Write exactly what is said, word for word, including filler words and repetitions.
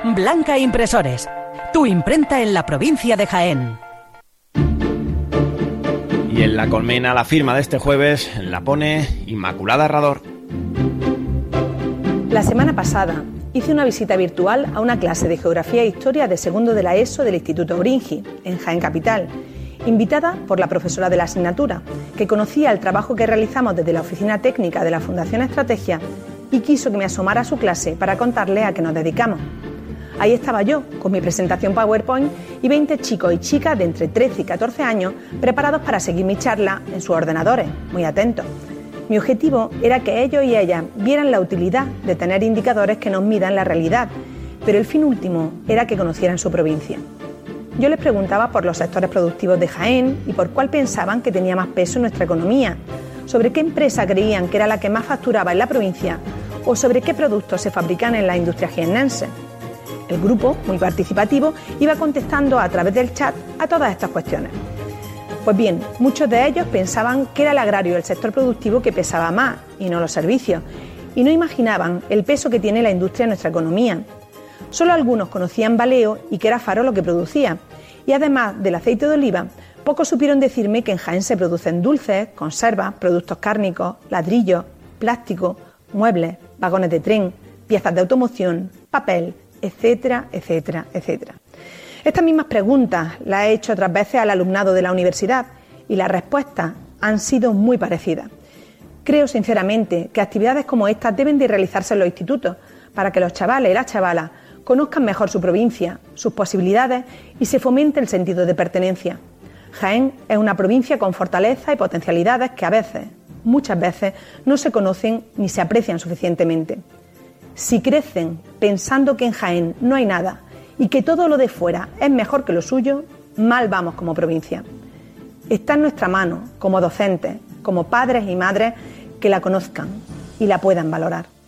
Blanca Impresores, tu imprenta en la provincia de Jaén. Y en La Colmena la firma de este jueves la pone Inmaculada Herrador. La semana pasada hice una visita virtual a una clase de Geografía e Historia de segundo de la ESO del Instituto Oringi, en Jaén Capital, invitada por la profesora de la asignatura, que conocía el trabajo que realizamos desde la Oficina Técnica de la Fundación Estrategia y quiso que me asomara a su clase para contarle a qué nos dedicamos. Ahí estaba yo, con mi presentación PowerPoint y veinte chicos y chicas de entre trece y catorce años preparados para seguir mi charla en sus ordenadores, muy atentos. Mi objetivo era que ellos y ellas vieran la utilidad de tener indicadores que nos midan la realidad, pero el fin último era que conocieran su provincia. Yo les preguntaba por los sectores productivos de Jaén y por cuál pensaban que tenía más peso en nuestra economía, sobre qué empresa creían que era la que más facturaba en la provincia o sobre qué productos se fabrican en la industria jiennense. El grupo, muy participativo, iba contestando a través del chat a todas estas cuestiones. Pues bien, muchos de ellos pensaban que era el agrario el sector productivo que pesaba más y no los servicios, y no imaginaban el peso que tiene la industria en nuestra economía. Solo algunos conocían Valeo y que era Faro lo que producía, y además del aceite de oliva, pocos supieron decirme que en Jaén se producen dulces, conservas, productos cárnicos, ladrillos, plástico, muebles, vagones de tren, piezas de automoción, papel, etcétera, etcétera, etcétera. Estas mismas preguntas las he hecho otras veces al alumnado de la universidad y las respuestas han sido muy parecidas. Creo sinceramente que actividades como estas deben de realizarse en los institutos para que los chavales y las chavalas conozcan mejor su provincia, sus posibilidades y se fomente el sentido de pertenencia. Jaén es una provincia con fortaleza y potencialidades que a veces, muchas veces, no se conocen ni se aprecian suficientemente. Si crecen pensando que en Jaén no hay nada y que todo lo de fuera es mejor que lo suyo, mal vamos como provincia. Está en nuestra mano, como docentes, como padres y madres, que la conozcan y la puedan valorar.